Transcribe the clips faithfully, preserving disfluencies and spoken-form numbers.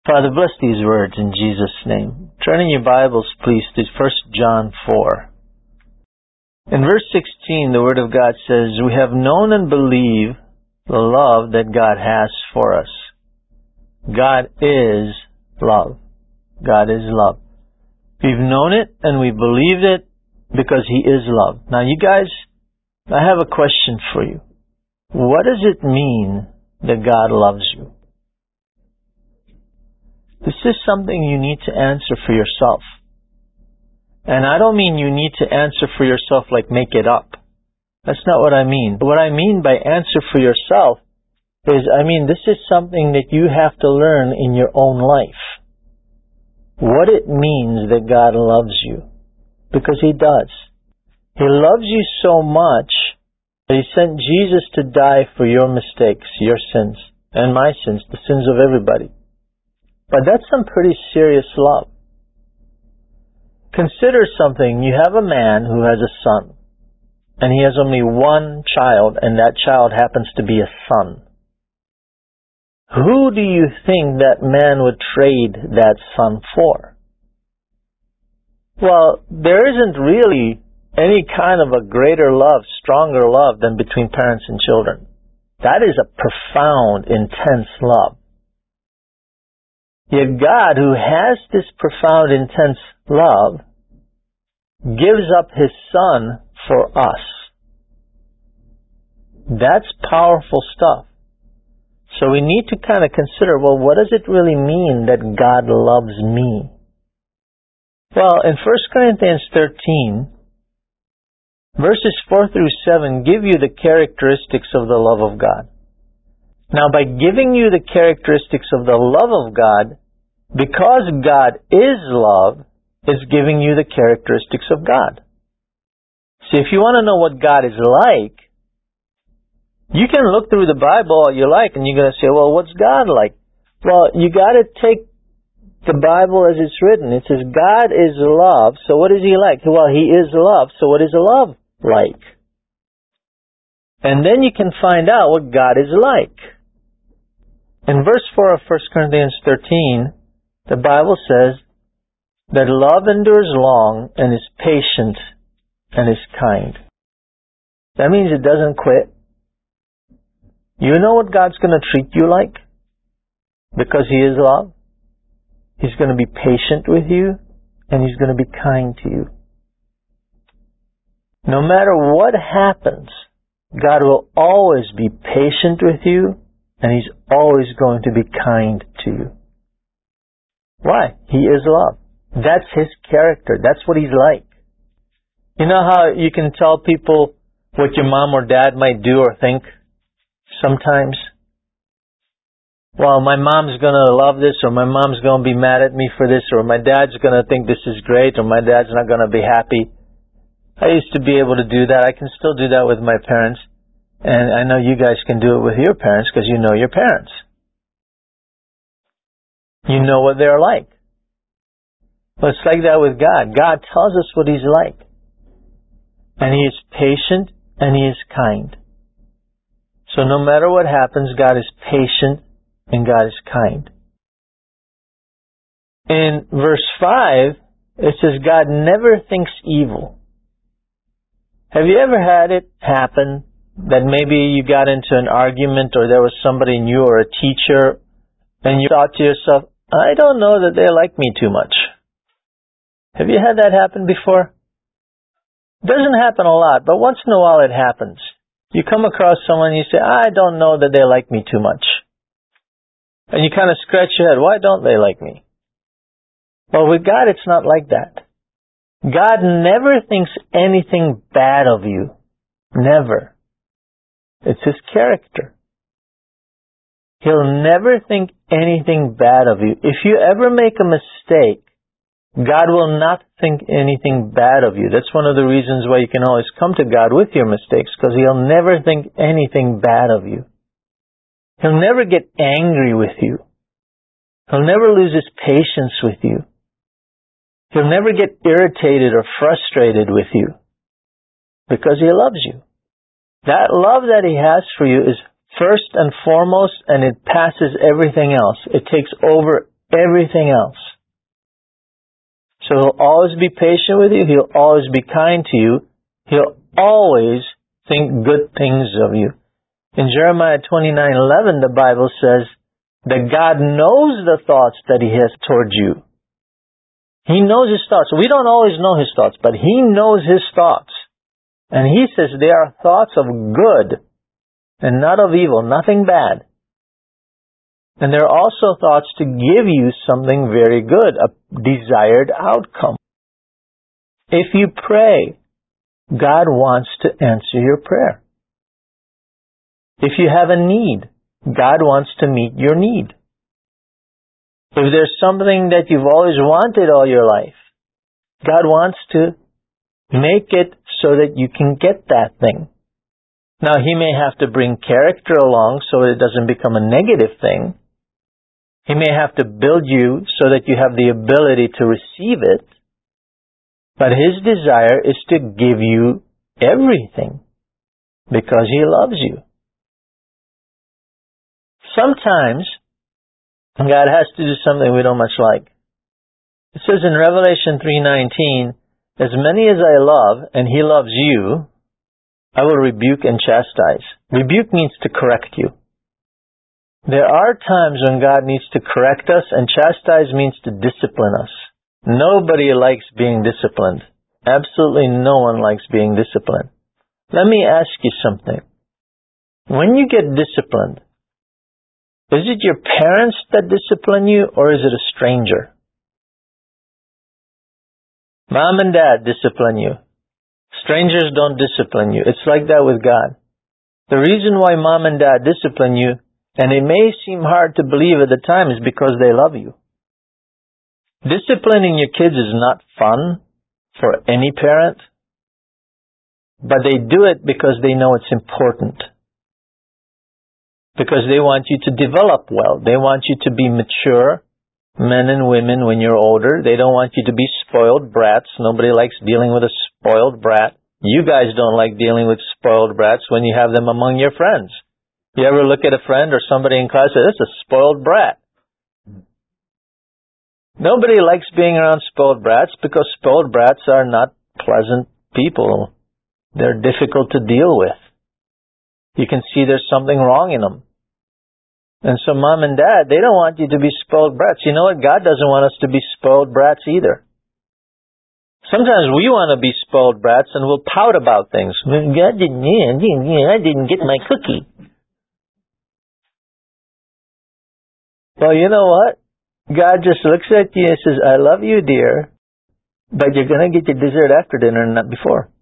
Father, bless these words in Jesus' name. Turn in your Bibles, please, to First John four. In verse sixteen, the Word of God says, "We have known and believed the love that God has for us." God is love. God is love. We've known it and we believed it because He is love. Now, you guys, I have a question for you. What does it mean that God loves you? This is something you need to answer for yourself. And I don't mean you need to answer for yourself like make it up. That's not what I mean. What I mean by answer for yourself is, I mean, this is something that you have to learn in your own life. What it means that God loves you. Because He does. He loves you so much that He sent Jesus to die for your mistakes, your sins, and my sins, the sins of everybody. But that's some pretty serious love. Consider something. You have a man who has a son, and he has only one child, and that child happens to be a son. Who do you think that man would trade that son for? Well, there isn't really any kind of a greater love, stronger love than between parents and children. That is a profound, intense love. Yet God, who has this profound, intense love, gives up His Son for us. That's powerful stuff. So we need to kind of consider, well, what does it really mean that God loves me? Well, in First Corinthians thirteen, verses four through seven give you the characteristics of the love of God. Now, by giving you the characteristics of the love of God, because God is love, it's giving you the characteristics of God. See, if you want to know what God is like, you can look through the Bible all you like, and you're going to say, well, what's God like? Well, you got to take the Bible as it's written. It says, God is love, so what is He like? Well, He is love, so what is love like? And then you can find out what God is like. In verse four of First Corinthians thirteen, the Bible says that love endures long and is patient and is kind. That means it doesn't quit. You know what God's going to treat you like? Because He is love. He's going to be patient with you, and He's going to be kind to you. No matter what happens, God will always be patient with you, and He's always going to be kind to you. Why? He is love. That's His character. That's what He's like. You know how you can tell people what your mom or dad might do or think sometimes? Well, my mom's going to love this, or my mom's going to be mad at me for this, or my dad's going to think this is great, or my dad's not going to be happy. I used to be able to do that. I can still do that with my parents. And I know you guys can do it with your parents because you know your parents. You know what they're like. But it's like that with God. God tells us what He's like. And He is patient and He is kind. So no matter what happens, God is patient and God is kind. In verse five, it says, God never thinks evil. Have you ever had it happen that maybe you got into an argument, or there was somebody new or a teacher, and you thought to yourself, I don't know that they like me too much? Have you had that happen before? It doesn't happen a lot, but once in a while it happens. You come across someone and you say, I don't know that they like me too much. And you kind of scratch your head, why don't they like me? Well, with God, it's not like that. God never thinks anything bad of you. Never. It's His character. He'll never think anything bad of you. If you ever make a mistake, God will not think anything bad of you. That's one of the reasons why you can always come to God with your mistakes, because He'll never think anything bad of you. He'll never get angry with you. He'll never lose His patience with you. He'll never get irritated or frustrated with you, because He loves you. That love that He has for you is first and foremost, and it passes everything else. It takes over everything else. So He'll always be patient with you. He'll always be kind to you. He'll always think good things of you. In Jeremiah twenty-nine eleven, the Bible says that God knows the thoughts that He has towards you. He knows His thoughts. We don't always know His thoughts, but He knows His thoughts. And He says they are thoughts of good and not of evil, nothing bad. And they're also thoughts to give you something very good, a desired outcome. If you pray, God wants to answer your prayer. If you have a need, God wants to meet your need. If there's something that you've always wanted all your life, God wants to make it so that you can get that thing. Now, He may have to bring character along so it doesn't become a negative thing. He may have to build you so that you have the ability to receive it. But His desire is to give you everything because He loves you. Sometimes God has to do something we don't much like. It says in Revelation three nineteen, as many as I love, and He loves you, I will rebuke and chastise. Rebuke means to correct you. There are times when God needs to correct us, and chastise means to discipline us. Nobody likes being disciplined. Absolutely no one likes being disciplined. Let me ask you something. When you get disciplined, is it your parents that discipline you, or is it a stranger? Mom and Dad discipline you. Strangers don't discipline you. It's like that with God. The reason why Mom and Dad discipline you, and it may seem hard to believe at the time, is because they love you. Disciplining your kids is not fun for any parent, but they do it because they know it's important. Because they want you to develop well. They want you to be mature, men and women, when you're older. They don't want you to be spoiled brats. Nobody likes dealing with a spoiled brat. You guys don't like dealing with spoiled brats when you have them among your friends. You ever look at a friend or somebody in class and say, that's a spoiled brat? Nobody likes being around spoiled brats because spoiled brats are not pleasant people. They're difficult to deal with. You can see there's something wrong in them. And so Mom and Dad, they don't want you to be spoiled brats. You know what? God doesn't want us to be spoiled brats either. Sometimes we want to be spoiled brats and we'll pout about things. God didn't, I didn't get my cookie. Well, you know what? God just looks at you and says, I love you, dear, but you're going to get your dessert after dinner and not before.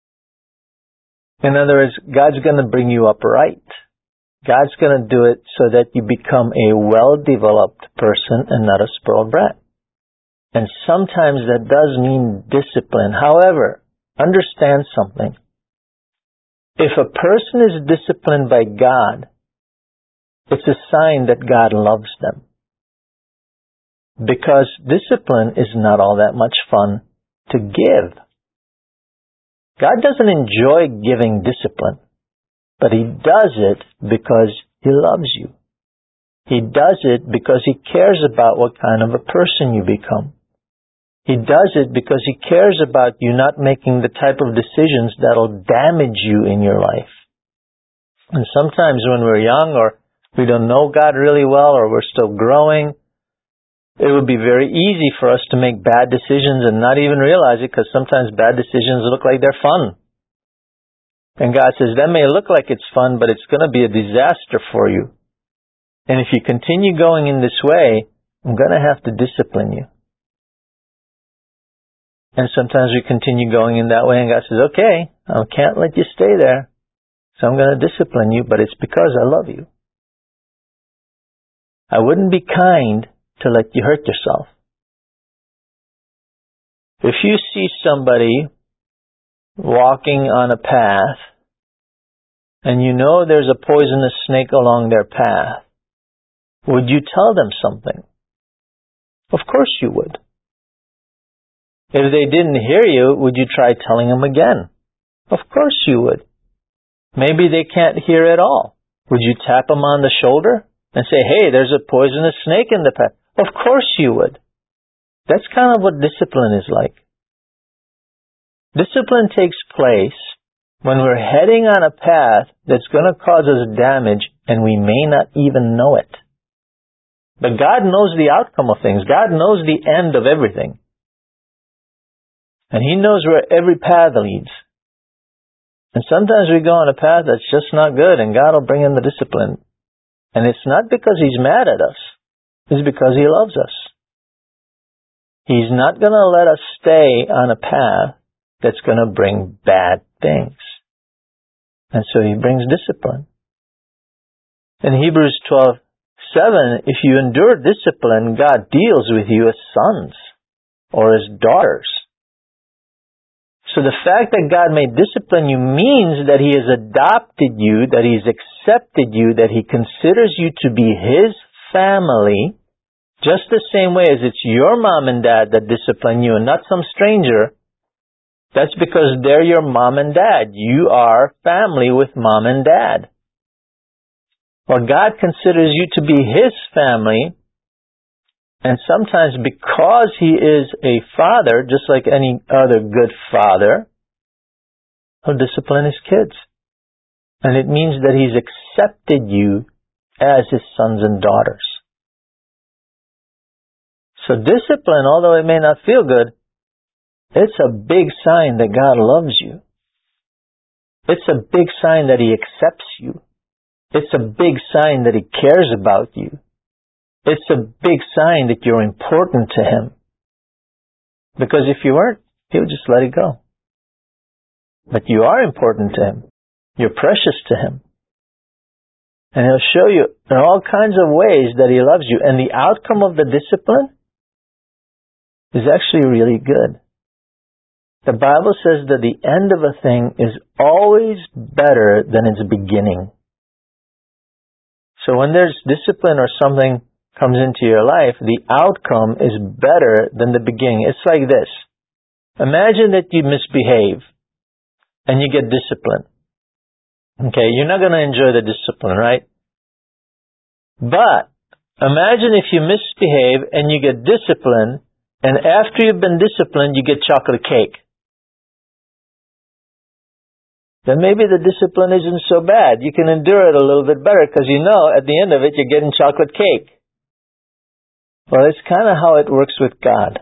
In other words, God's going to bring you up right. God's going to do it so that you become a well-developed person and not a spoiled brat. And sometimes that does mean discipline. However, understand something. If a person is disciplined by God, it's a sign that God loves them. Because discipline is not all that much fun to give. God doesn't enjoy giving discipline, but He does it because He loves you. He does it because He cares about what kind of a person you become. He does it because He cares about you not making the type of decisions that'll damage you in your life. And sometimes when we're young or we don't know God really well or we're still growing, it would be very easy for us to make bad decisions and not even realize it, because sometimes bad decisions look like they're fun. And God says, that may look like it's fun, but it's going to be a disaster for you. And if you continue going in this way, I'm going to have to discipline you. And sometimes we continue going in that way, and God says, okay, I can't let you stay there, so I'm going to discipline you, but it's because I love you. I wouldn't be kind to let you hurt yourself. If you see somebody walking on a path and you know there's a poisonous snake along their path, would you tell them something? Of course you would. If they didn't hear you, would you try telling them again? Of course you would. Maybe they can't hear at all. Would you tap them on the shoulder and say, hey, there's a poisonous snake in the path? Of course you would. That's kind of what discipline is like. Discipline takes place when we're heading on a path that's going to cause us damage and we may not even know it. But God knows the outcome of things. God knows the end of everything. And He knows where every path leads. And sometimes we go on a path that's just not good and God will bring in the discipline. And it's not because He's mad at us. It's because He loves us. He's not going to let us stay on a path that's going to bring bad things. And so He brings discipline. In Hebrews twelve seven, if you endure discipline, God deals with you as sons or as daughters. So the fact that God may discipline you means that He has adopted you, that He's accepted you, that He considers you to be His family, just the same way as it's your mom and dad that discipline you and not some stranger. That's because they're your mom and dad. You are family with mom and dad. Well, God considers you to be His family, and sometimes because He is a father, just like any other good father, He'll discipline His kids. And it means that He's accepted you as His sons and daughters. So discipline, although it may not feel good, it's a big sign that God loves you. It's a big sign that He accepts you. It's a big sign that He cares about you. It's a big sign that you're important to Him. Because if you weren't, He would just let it go. But you are important to Him. You're precious to Him. And He'll show you in all kinds of ways that He loves you. And the outcome of the discipline is actually really good. The Bible says that the end of a thing is always better than its beginning. So when there's discipline or something comes into your life, the outcome is better than the beginning. It's like this. Imagine that you misbehave and you get discipline. Okay, you're not going to enjoy the discipline, right? But imagine if you misbehave and you get discipline, and after you've been disciplined, you get chocolate cake. Then maybe the discipline isn't so bad. You can endure it a little bit better because you know at the end of it you're getting chocolate cake. Well, it's kind of how it works with God.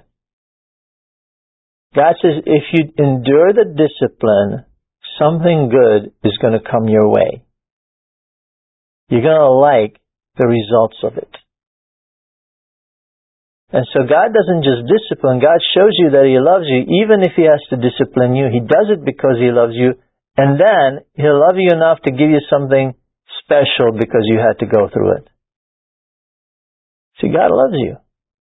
God says if you endure the discipline, something good is going to come your way. You're going to like the results of it. And so God doesn't just discipline. God shows you that He loves you. Even if He has to discipline you, He does it because He loves you. And then He'll love you enough to give you something special because you had to go through it. See, God loves you.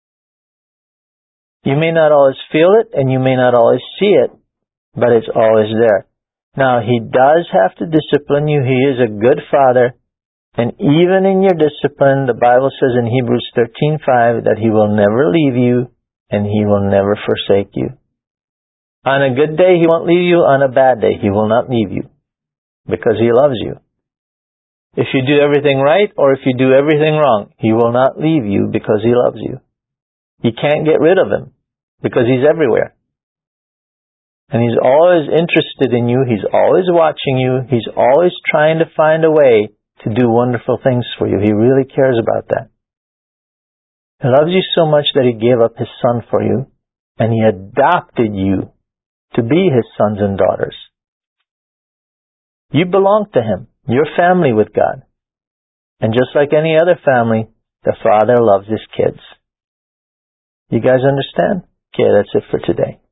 You may not always feel it and you may not always see it, but it's always there. Now, He does have to discipline you. He is a good Father. And even in your discipline, the Bible says in Hebrews thirteen five that He will never leave you and He will never forsake you. On a good day, He won't leave you. On a bad day, He will not leave you because He loves you. If you do everything right or if you do everything wrong, He will not leave you because He loves you. You can't get rid of Him because He's everywhere. And He's always interested in you. He's always watching you. He's always trying to find a way to do wonderful things for you. He really cares about that. He loves you so much that He gave up His Son for you, and He adopted you to be His sons and daughters. You belong to Him. You're family with God. And just like any other family, the Father loves His kids. You guys understand? Okay, that's it for today.